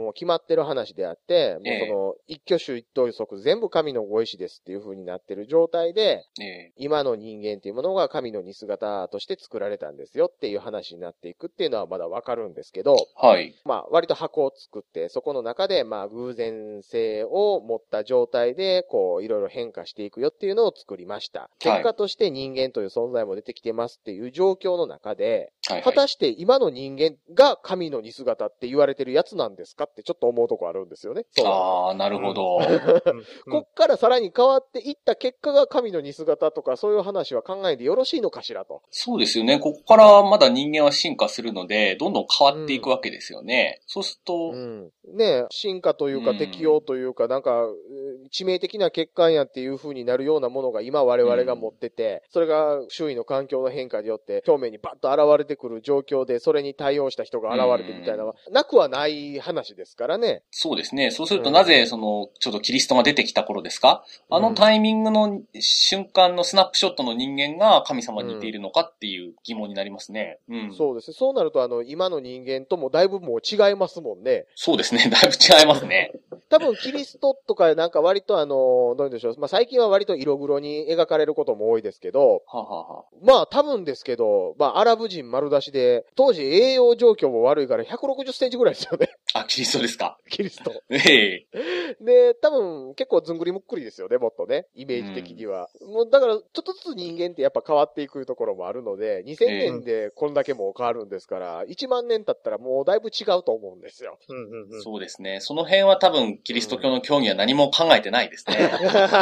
もう決まってる話であって、もうその、一挙手一投足全部神のご意志ですっていう風になってる状態で、今の人間っていうものが神の似姿として作られたんですよっていう話になっていくっていうのはまだわかるんですけど、 はい。 まあ、割と箱を作って、そこの中で、まあ、偶然性を持った状態で、こう、いろいろ変化していくよっていうのを作りました。結果として人間という存在も出てきてますっていう状況の中で、果たして今の人間が神の似姿って言われてるやつなんですかってちょっと思うとこあるんですよね。 ああ、なるほど。 こっからさらに変わっていった結果が神の似姿とかそういう話は考えてよろしいのかしらと。 そうですよね。ここからまだ人間は進化するので、どんどん変わっていくわけですよね。そうすると、 ね、進化というか適応というか、なんか、致命的な欠陥やっていう風になるようなものが今我々が持ってて、それが周囲の環境の変化によって表面にバッと現れてくる状況で、それに対応した人が現れてみたいなのは、なくはない話ですからね。 そうですね。そうするとなぜ、ちょっとキリストが出てきた頃ですか？あのタイミングの瞬間のスナップショットの人間が神様に似ているのかっていう疑問になりますね。 そうですね。そうなると、今の人間ともだいぶもう違いますもんね。 そうですね。だいぶ違いますね。 多分キリストとかなんか割とどういうんでしょう。まあ最近は割と色黒に描かれることも多いですけど、まあ多分ですけど、まあアラブ人丸出しで、当時栄養状況も悪いから160センチぐらいですよね。 あ、キリストですか。 キリスト。 で、 多分結構ずんぐりむっくりですよね、もっとね。イメージ的には。もうだからちょっとずつ人間ってやっぱ変わっていくところもあるので、2000年でこんだけも変わるんですから、1万年経ったらもうだいぶ違うと思うんですよ。 そうですね。その辺は多分キリスト教の教義は何も考えてないですね。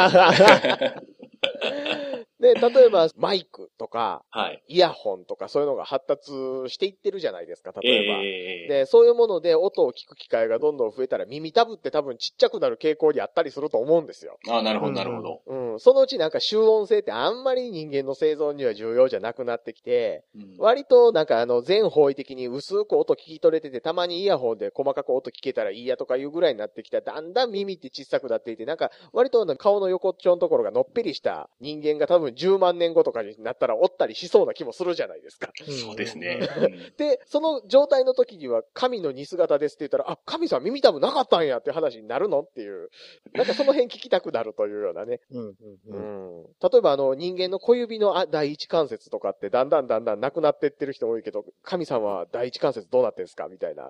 で、例えばマイクとか、 はい、 イヤホンとかそういうのが発達していってるじゃないですか、例えば。で、そういうもので音を聞く機会がどんどん増えたら耳たぶって多分ちっちゃくなる傾向にあったりすると思うんですよ。 ああ、なるほど、なるほど。 そのうちなんか集音性ってあんまり人間の生存には重要じゃなくなってきて、割となんか全方位的に薄く音聞き取れてて、たまにイヤホンで細かく音聞けたらいいやとかいうぐらいになってきたら、だんだん耳って小さくなっていて、なんか割と顔の横っちょのところがのっぺりした人間が多分10万年後とかになったらおったりしそうな気もするじゃないですか。 そうですね。 で、その状態の時には神の似姿ですって言ったら、あ、神さん耳たぶなかったんやって話になるのっていう、なんかその辺聞きたくなるというようなね。例えば人間の小指の第一関節とかってだんだんなくなってってる人多いけど、神さんは第一関節どうなってんすかみたいな。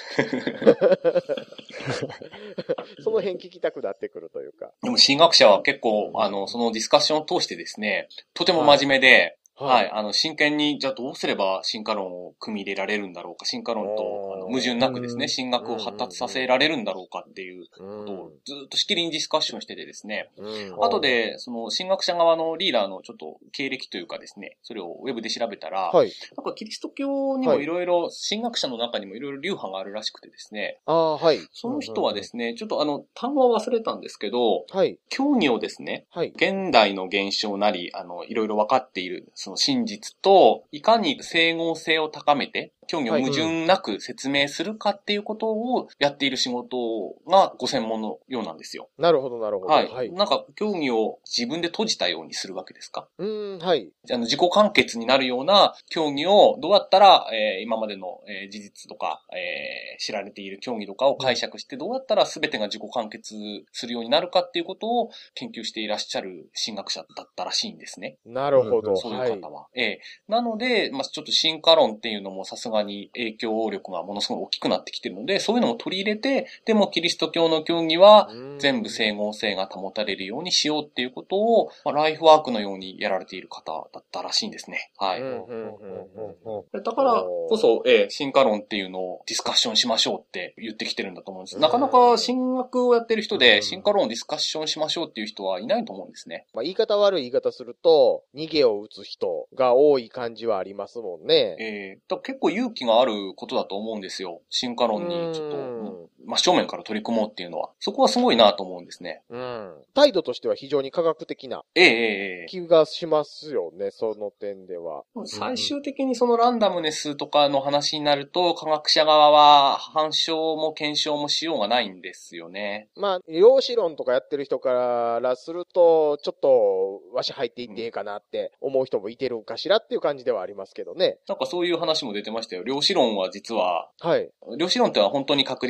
その辺聞きたくなってくるというか。 でも神学者は結構、そのディスカッションを通してですね、とても真面目で、真剣に、じゃあどうすれば進化論を組み入れられるんだろうか、進化論と矛盾なくですね、神学を発達させられるんだろうかっていうことをずっとしきりにディスカッションしててですね、後で、その神学者側のリーダーのちょっと経歴というかですね、それをウェブで調べたら、なんかキリスト教にもいろいろ、神学者の中にもいろいろ流派があるらしくてですね、その人はですね、ちょっと単語は忘れたんですけど、教義をですね、現代の現象なり、いろいろ分かっている、その真実と、いかに整合性を高めて、教義を矛盾なく説明するかっていうことをやっている仕事がご専門のようなんですよ。 なるほど、なるほど。 なんか、教義を自分で閉じたようにするわけですか？自己完結になるような教義をどうやったら、今までの、事実とか、知られている教義とかを解釈して、どうやったら全てが自己完結するようになるかっていうことを研究していらっしゃる神学者だったらしいんですね。 なるほど。 そういう方は。なので、ちょっと進化論っていうのもさすがに影響力がものすごい大きくなってきてるので、そういうのも取り入れて、でもキリスト教の教義は全部整合性が保たれるようにしようっていうことを、ライフワークのようにやられている方だったらしいんですね。だからこそ、進化論っていうのをディスカッションしましょうって言ってきてるんだと思うんです。なかなか神学をやってる人で進化論をディスカッションしましょうっていう人はいないと思うんですね。 言い方悪い言い方すると、逃げを打つ人が多い感じはありますもんね。 結構勇気があることだと思うんですよ。進化論にちょっと、真正面から取り組もうっていうのは。そこはすごいなと思うんですね。 態度としては非常に科学的な気がしますよね、その点では。 最終的にそのランダムネスとかの話になると、科学者側は反証も検証もしようがないんですよね。 量子論とかやってる人からすると、ちょっとわし入っていっていいかなって思う人もいてるかしらっていう感じではありますけどね。 なんかそういう話も出てましたよ。量子論は実は、量子論ってのは本当に確率的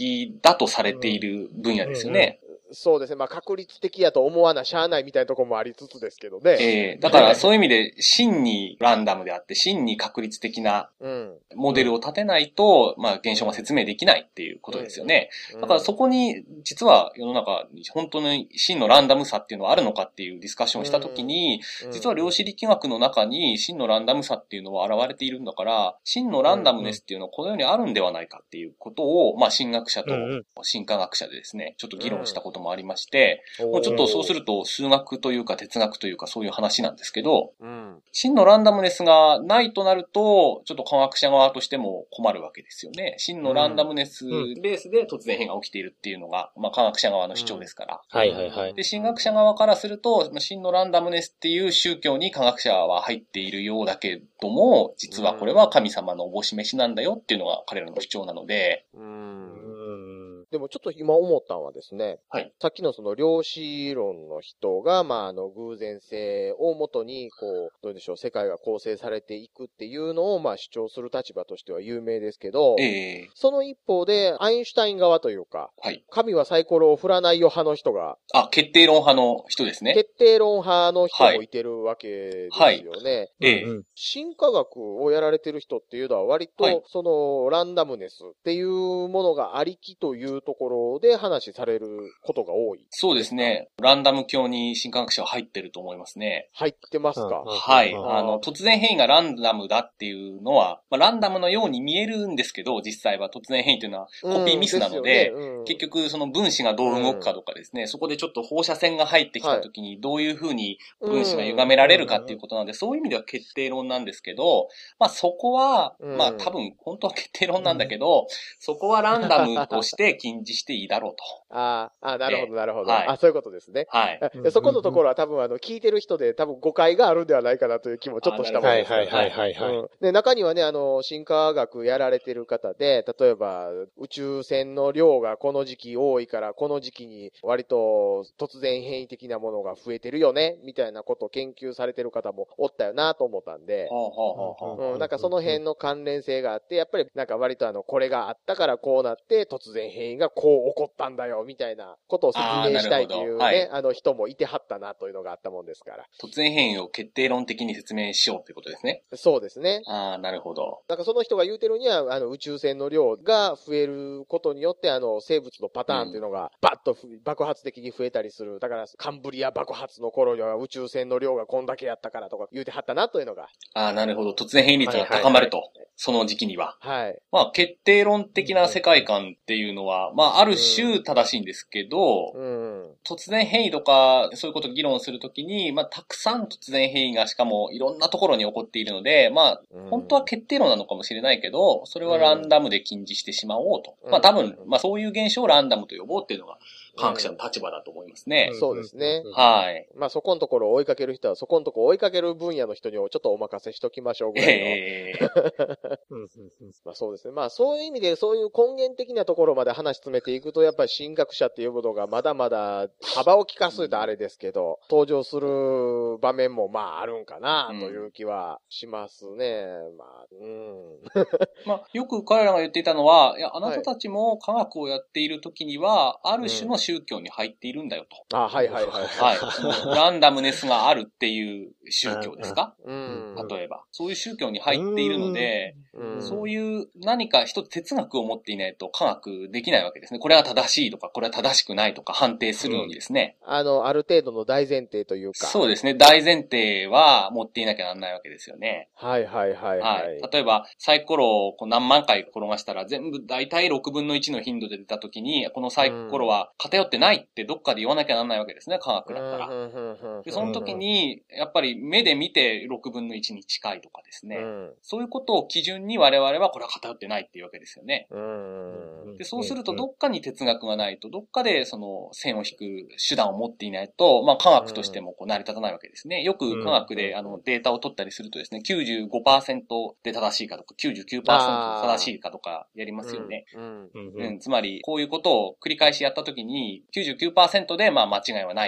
的だとされている分野ですよね。 そうですね。まあ、確率的やと思わなしゃあないみたいなところもありつつですけどね。 だからそういう意味で、真にランダムであって、真に確率的なモデルを立てないと、まあ、現象が説明できないっていうことですよね。だからそこに、実は世の中に本当に真のランダムさっていうのはあるのかっていうディスカッションをしたときに、実は量子力学の中に真のランダムさっていうのは現れているんだから、真のランダムネスっていうのはこの世にあるんではないかっていうことを、まあ、神学者と神科学者でですね、ちょっと議論したこともありまして、もうちょっとそうすると数学というか哲学というかそういう話なんですけど、真のランダムネスがないとなると、ちょっと科学者側としても困るわけですよね。真のランダムネスベースで突然変が起きているっていうのが、まあ科学者側の主張ですから。 はいはいはい。 で、神学者側からすると、真のランダムネスっていう宗教に科学者は入っているようだけども、実はこれは神様のおぼし飯なんだよっていうのが彼らの主張なので、 でもちょっと今思ったのはですね、 はい、 さっきのその量子論の人が、まあ、偶然性をもとに、こう、どうでしょう、世界が構成されていくっていうのを、まあ、主張する立場としては有名ですけど、その一方で、アインシュタイン側というか、 はい、 神はサイコロを振らないよ派の人が、 決定論派の人ですね。 決定論派の人もいてるわけですよね。神科学をやられてる人っていうのは割と、その、ランダムネスっていうものがありきというところで話されることが多い。 そうですね。ランダム教に神科学者は入ってると思いますね。 入ってますか？ はい。突然変異がランダムだっていうのは、まあ、ランダムのように見えるんですけど、実際は突然変異というのはコピーミスなので、結局その分子がどう動くかとかですね、そこでちょっと放射線が入ってきた時にどういう風に分子が歪められるかっていうことなので、そういう意味では決定論なんですけど、まあそこは、まあ多分本当は決定論なんだけど、そこはランダムとして禁じしていいだろうと。 なるほど、なるほど。 はい、 そういうことですね。 はい。 そこのところは多分聞いてる人で多分誤解があるんではないかなという気もちょっとしたもんです。で、中にはね、進化学やられてる方で、例えば、宇宙船の量がこの時期多いから、この時期に割と突然変異的なものが増えてるよね、みたいなことを研究されてる方もおったよなと思ったんで、なんかその辺の関連性があって、やっぱりなんか割とこれがあったからこうなって突然変異がこう起こったんだよ、みたいなことを説明したいというね、人もいてはったなというのがあったもんですから。 突然変異を決定論的に説明しようということですね。 そうですね。 なるほど。 なんかその人が言うてるには、宇宙船の量が増えることによって、生物のパターンっていうのがバッと爆発的に増えたりする。だから、カンブリア爆発の頃には宇宙船の量がこんだけやったからとか言うてはったなというのが。 なるほど。突然変異率が高まると。その時期には。 はい。 まあ、決定論的な世界観っていうのは、まあ、ある種正しいんですけど、突然変異とか、そういうことを議論するときに、まあ、たくさん突然変異がしかもいろんなところに起こっているので、まあ、本当は決定論なのかもしれないけど、それはランダムで禁じしてしまおうと。まあ、多分、まあ、そういう現象をランダムと呼ぼうっていうのが、科学者の立場だと思いますね。 そうですね。 はい。 まあそこのところを追いかける人は、そこのところを追いかける分野の人にちょっとお任せしときましょうぐらいの。まあそうですね。まあそういう意味で、そういう根源的なところまで話詰めていくと、やっぱり神学者っていうものがまだまだ幅を利かすとあれですけど、登場する場面もまああるんかなという気はしますね。 まあよく彼らが言っていたのは、いや、あなたたちも科学をやっているときには、ある種の宗教に入っているんだよと。 はい。 ランダムネスがあるっていう宗教ですか？例えば。そういう宗教に入っているので、そういう何か一つ哲学を持っていないと科学できないわけですね。これは正しいとか、これは正しくないとか判定するのにですね。 ある程度の大前提というか。 そうですね。大前提は持っていなきゃなんないわけですよね。 はい。 例えば、サイコロを何万回転がしたら全部大体6分の1の頻度で出たときに、このサイコロは偏ってないってどっかで言わなきゃなんないわけですね、科学だったら。で、その時に、やっぱり目で見て6分の1に近いとかですね。そういうことを基準に我々はこれは偏ってないっていうわけですよね。で、そうするとどっかに哲学がないと、どっかでその線を引く手段を持っていないと、まあ科学としても成り立たないわけですね。よく科学でデータを取ったりするとですね、95% で正しいかとか、99% 正しいかとかやりますよね。つまり、こういうことを繰り返しやったときに、99% でまあ間違いはないかとか、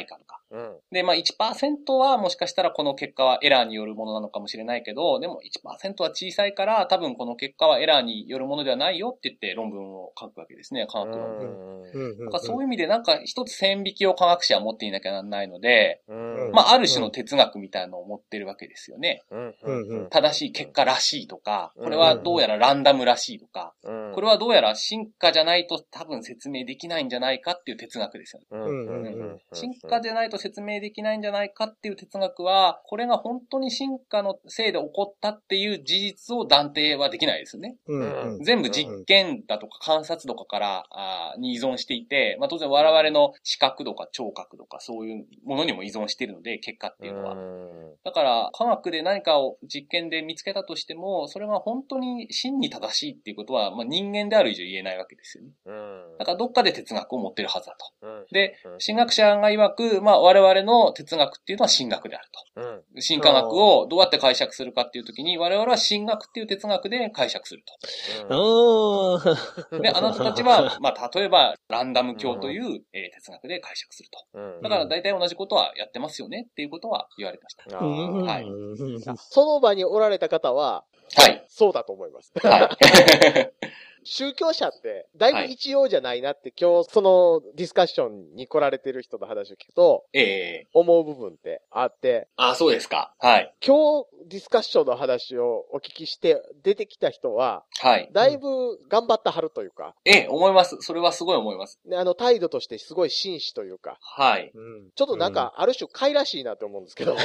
で、まあ 1% はもしかしたらこの結果はエラーによるものなのかもしれないけど、でも 1% は小さいから多分この結果はエラーによるものではないよって言って論文を書くわけですね、科学論文。だからそういう意味でなんか一つ線引きを科学者は持っていなきゃならないので、まあある種の哲学みたいなのを持ってるわけですよね。正しい結果らしいとか、これはどうやらランダムらしいとか、これはどうやら進化じゃないと多分説明できないんじゃないかっていう哲学ですよね。進化じゃないと説明できないんじゃないかっていう哲学は、これが本当に進化のせいで起こったっていう事実を断定はできないですよね。全部実験だとか観察とかからに依存していて、まあ当然我々の視覚とか聴覚とかそういうものにも依存しているので、結果っていうのは。だから科学で何かを実験で見つけたとしても、それが本当に真に正しいっていうことは、まあ人間である以上言えないわけですよね。だからどっかで哲学を持ってるはずだと。で、神学者が曰く、まあ我々の哲学っていうのは神学であると。神科学をどうやって解釈するかっていうときに、我々は神学っていう哲学で解釈すると。で、あなたたちは、まあ例えばランダム教という哲学で解釈すると。だから大体同じことはやってますよねっていうことは言われました。はい。 その場におられた方は、 はい。 そうだと思います。はい。宗教者って、だいぶ一様じゃないなって、今日そのディスカッションに来られてる人の話を聞くと、思う部分ってあって。 あ、そうですか。はい。 今日ディスカッションの話をお聞きして出てきた人は、はい。だいぶ頑張ったはるというか。 思います。それはすごい思います。 で、態度としてすごい紳士というか。 はい。 ちょっとなんか、ある種怪らしいなって思うんですけど。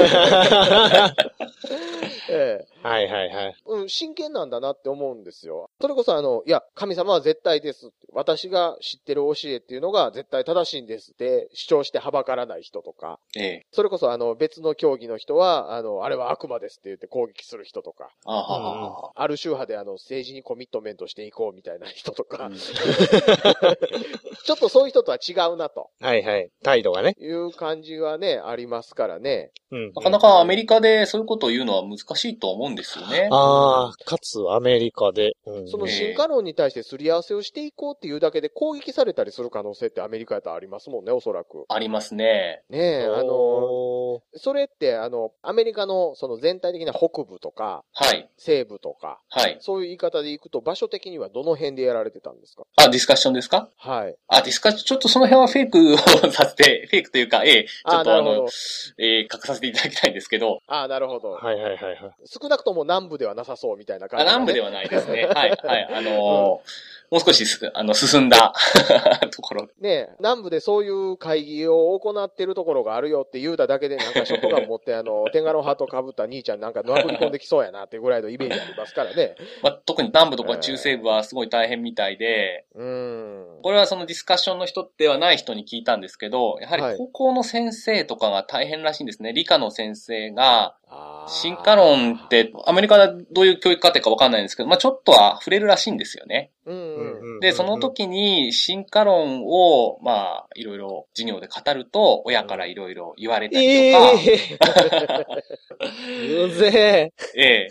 はいはいはい。 真剣なんだなって思うんですよ。それこそいや、神様は絶対です。私が知ってる教えっていうのが絶対正しいんですって主張してはばからない人とか。それこそ別の教義の人は、あれは悪魔ですって言って攻撃する人とか。ある宗派で政治にコミットメントしていこうみたいな人とか。ちょっとそういう人とは違うなと。 はいはい。態度がね。 いう感じはね、ありますからね。 なかなかアメリカでそういうことを言うのは難しいと思うんですよね。 かつアメリカで。 その進化論に対してすり合わせをしていこうっていうだけで攻撃されたりする可能性ってアメリカやったらありますもんね、おそらく。 ありますね。 ねえ、それってアメリカのその全体的な北部とか、 はい。 西部とか、 はい。 そういう言い方でいくと場所的にはどの辺でやられてたんですか？ ディスカッションですか？ はい。 ディスカッション、ちょっとその辺はフェイクをさせて、フェイクというか、ちょっと隠させていただきたいんですけど。 なるほど。 はいはいはい。 少なくとも南部ではなさそうみたいな感じ、 南部ではないですね。はい、はい。もう少し進んだところ。 ねえ、南部でそういう会議を行ってるところがあるよって言うただけでなんかショットガン持ってテンガロンハット被った兄ちゃんなんかの殴り込んできそうやなってぐらいのイメージありますからね。 特に南部とか中西部はすごい大変みたいで、これはそのディスカッションの人ではない人に聞いたんですけど、やはり高校の先生とかが大変らしいんですね。理科の先生が、進化論ってアメリカでどういう教育課程かわかんないんですけど、ちょっとは触れるらしいんですよね。で、その時に進化論を、いろいろ授業で語ると、親からいろいろ言われたりとか。 うぜえ。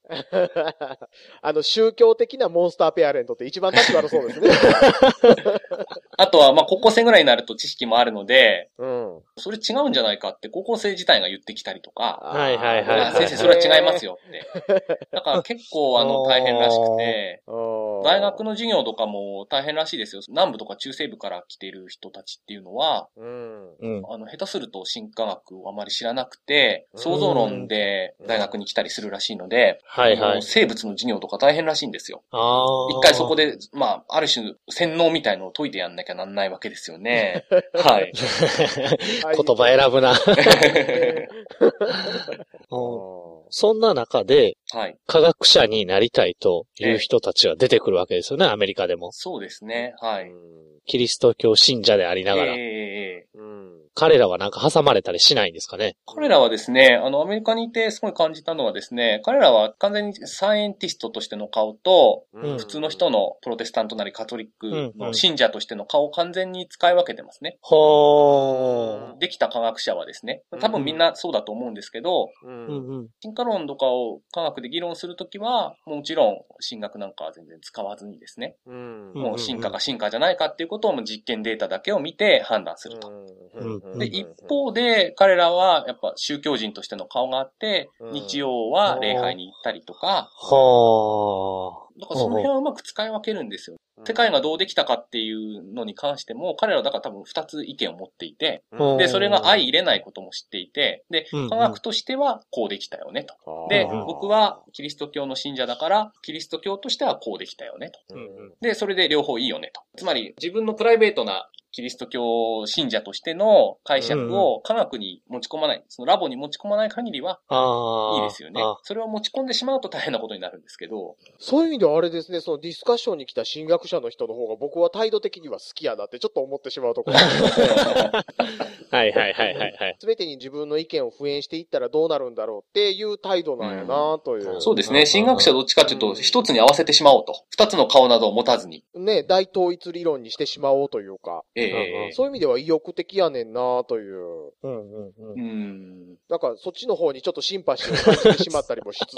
宗教的なモンスターペアレントって一番立ち悪そうですね。 あとは、高校生ぐらいになると知識もあるので、それ違うんじゃないかって高校生自体が言ってきたりとか。 はいはいはい。 先生、それは違いますよって。だから結構大変らしくて、大学の授業とかも大変らしいですよ。南部とか中西部から来ている人たちっていうのは、下手すると進化学をあまり知らなくて、創造論で大学に来たりするらしいので、生物の授業とか大変らしいんですよ。一回そこで、ある種洗脳みたいのを解いてやんなきゃなんないわけですよね。はい。 言葉選ぶな。そんな中で、科学者になりたいという人たちは出てくるわけですよね、アメリカでも。 そうですね、はい。 キリスト教信者でありながら。彼らはなんか挟まれたりしないんですかね？ 彼らはですね、アメリカにいてすごい感じたのはですね、彼らは完全にサイエンティストとしての顔と、普通の人のプロテスタントなりカトリックの信者としての顔を完全に使い分けてますね。できた科学者はですね、多分みんなそうだと思うんですけど、進化論とかを科学で議論するときは、もちろん神学なんかは全然使わずにですね、もう進化か進化じゃないかっていうことを実験データだけを見て判断すると。で、一方で、彼らは、やっぱ宗教人としての顔があって、日曜は礼拝に行ったりとか、だからその辺はうまく使い分けるんですよ。世界がどうできたかっていうのに関しても、彼らはだから多分二つ意見を持っていて、で、それが相入れないことも知っていて、で、科学としてはこうできたよねと。で、僕はキリスト教の信者だから、キリスト教としてはこうできたよねと。で、それで両方いいよねと。つまり、自分のプライベートなキリスト教信者としての解釈を科学に持ち込まない、そのラボに持ち込まない限りはいいですよね。それを持ち込んでしまうと大変なことになるんですけど。 そういう意味ではあれですね、そのディスカッションに来た神学者の人の方が僕は態度的には好きやなってちょっと思ってしまうところはいはいはいはい。 すべてに自分の意見を敷衍していったらどうなるんだろうっていう態度なんやなという。 そうですね。神学者どっちかというと一つに合わせてしまおうと。二つの顔などを持たずに。 ね、大統一理論にしてしまおうというか。そういう意味では意欲的やねんなという。なんかそっちの方にちょっとシンパシーを感じてしまったりもしつつ。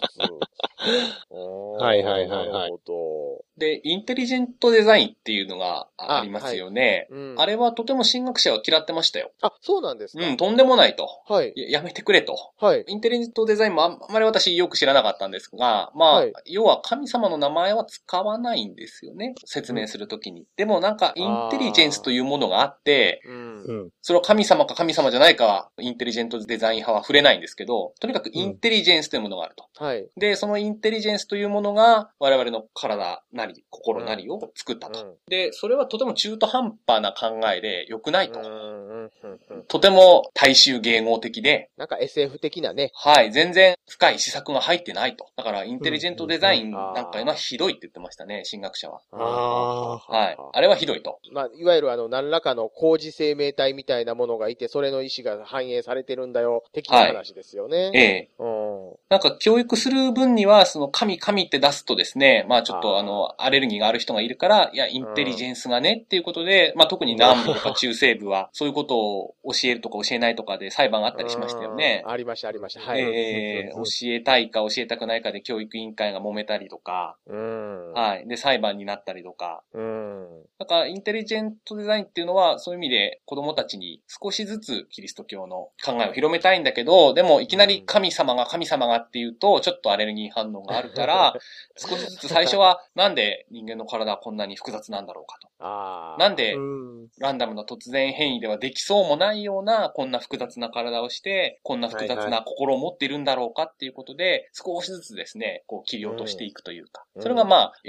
はいはいはいはい。 なるほど。 で、インテリジェントデザインっていうのがありますよね。あれはとても神学者は嫌ってましたよ。 あ、そうなんですか。 とんでもないと。 はい。 やめてくれと。 はい。 インテリジェントデザインもあんまり私よく知らなかったんですが、要は神様の名前は使わないんですよね。説明するときに。でもなんかインテリジェンスというものがあって、それを神様か神様じゃないかは、インテリジェントデザイン派は触れないんですけど、とにかくインテリジェンスというものがあると。 はい。 で、そのインテリジェンスというものが、我々の体なり、心なりを作ったと。で、それはとても中途半端な考えで良くないと。とても大衆迎合的で。 なんか SF 的なね。 はい。全然深い施策が入ってないと。だから、インテリジェントデザインなんかいうのはひどいって言ってましたね、神学者は。はい。あれはひどいと。 まあ、いわゆる何らかの工事生命体みたいなものがいて、それの意思が反映されてるんだよ、的な話ですよね。 なんか教育する分には、その神って出すとですね、まあちょっとアレルギーがある人がいるから、いや、インテリジェンスがねっていうことで、まあ特に南部とか中西部は、そういうことを教えるとか教えないとかで裁判があったりしましたよね。 ありました、ありました。はい。 教えたいか教えたくないかで教育委員会が揉めたりとか、はい。で、裁判になったりとか。だから、インテリジェントデザインっていうのは、そういう意味で子供たちに少しずつキリスト教の考えを広めたいんだけど、でもいきなり神様がっていうと、ちょっとアレルギー反応があるから、少しずつ最初は、なんで人間の体はこんなに複雑なんだろうかと。なんで、ランダムな突然変異ではできそうもないような、こんな複雑な体をして、こんな複雑な心を持っているんだろうかっていうことで、少しずつですね、こう切り落としていくというか。それがまあ、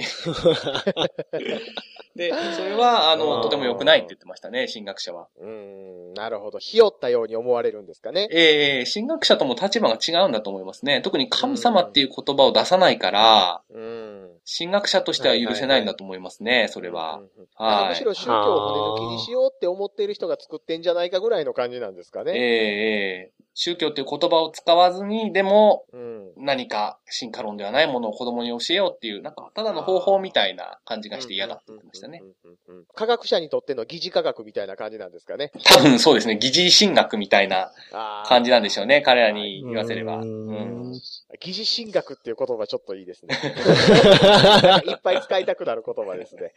で、それは、とても良くないって言ってましたね、神学者は。 なるほど。ひよったように思われるんですかね。 神学者とも立場が違うんだと思いますね。特に神様っていう言葉を出さないから、神学者としては許せないんだと思いますね、それは。 むしろ宗教を骨抜きにしようって思っている人が作ってんじゃないかぐらいの感じなんですかね。 宗教っていう言葉を使わずに、でも、何か進化論ではないものを子供に教えようっていう、なんか、ただの方法みたいな感じがして嫌だって言ってましたね。 科学者にとっての疑似科学みたいな感じなんですかね。 多分そうですね。疑似神学みたいな感じなんでしょうね。彼らに言わせれば。 疑似神学っていう言葉ちょっといいですね。いっぱい使いたくなる言葉ですね。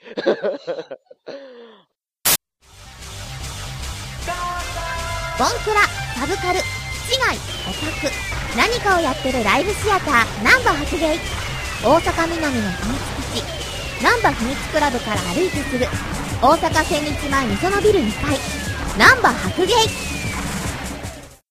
ボンクラ、サブカル、市街、オタク、何かをやってるライブシアター、ナンバ白芸。大阪南の秘密基地、ナンバ秘密クラブから歩いてすぐ、大阪千日前みそのビル2階、ナンバ白芸。